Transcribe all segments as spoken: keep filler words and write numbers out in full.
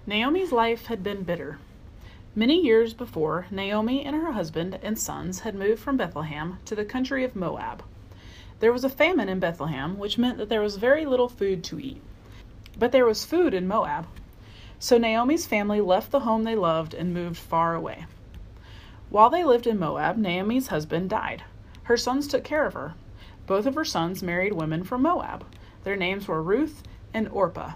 Naomi's life had been bitter. Many years before, Naomi and her husband and sons had moved from Bethlehem to the country of Moab. There was a famine in Bethlehem, which meant that there was very little food to eat. But there was food in Moab. So Naomi's family left the home they loved and moved far away. While they lived in Moab, Naomi's husband died. Her sons took care of her. Both of her sons married women from Moab. Their names were Ruth and Orpah.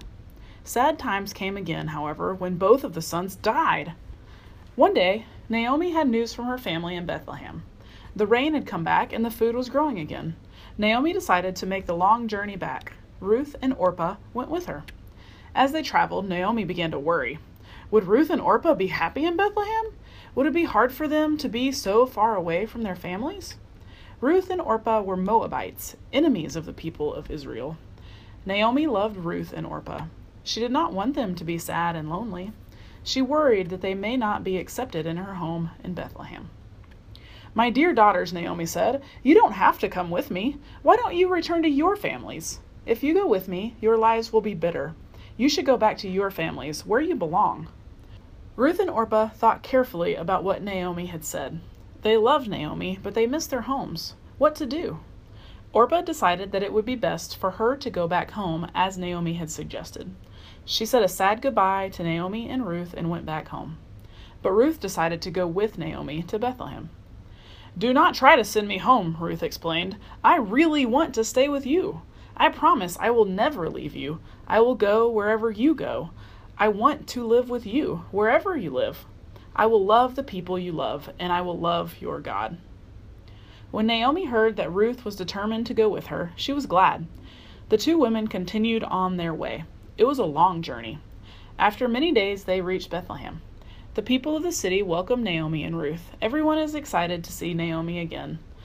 Sad times came again, however, when both of the sons died. One day, Naomi had news from her family in Bethlehem. The rain had come back and the food was growing again. Naomi decided to make the long journey back. Ruth and Orpah went with her. As they traveled, Naomi began to worry. Would Ruth and Orpah be happy in Bethlehem? Would it be hard for them to be so far away from their families? Ruth and Orpah were Moabites, enemies of the people of Israel. Naomi loved Ruth and Orpah. She did not want them to be sad and lonely. She worried that they may not be accepted in her home in Bethlehem. "My dear daughters," Naomi said, "you don't have to come with me. Why don't you return to your families? If you go with me, your lives will be bitter. You should go back to your families, where you belong." Ruth and Orpah thought carefully about what Naomi had said. They loved Naomi, but they missed their homes. What to do? Orpah decided that it would be best for her to go back home as Naomi had suggested. She said a sad goodbye to Naomi and Ruth and went back home. But Ruth decided to go with Naomi to Bethlehem. "Do not try to send me home," Ruth explained. "I really want to stay with you. I promise I will never leave you. I will go wherever you go. I want to live with you, wherever you live. I will love the people you love, and I will love your God." When Naomi heard that Ruth was determined to go with her, she was glad. The two women continued on their way. It was a long journey. After many days, they reached Bethlehem. The people of the city welcomed Naomi and Ruth. Everyone is excited to see Naomi again.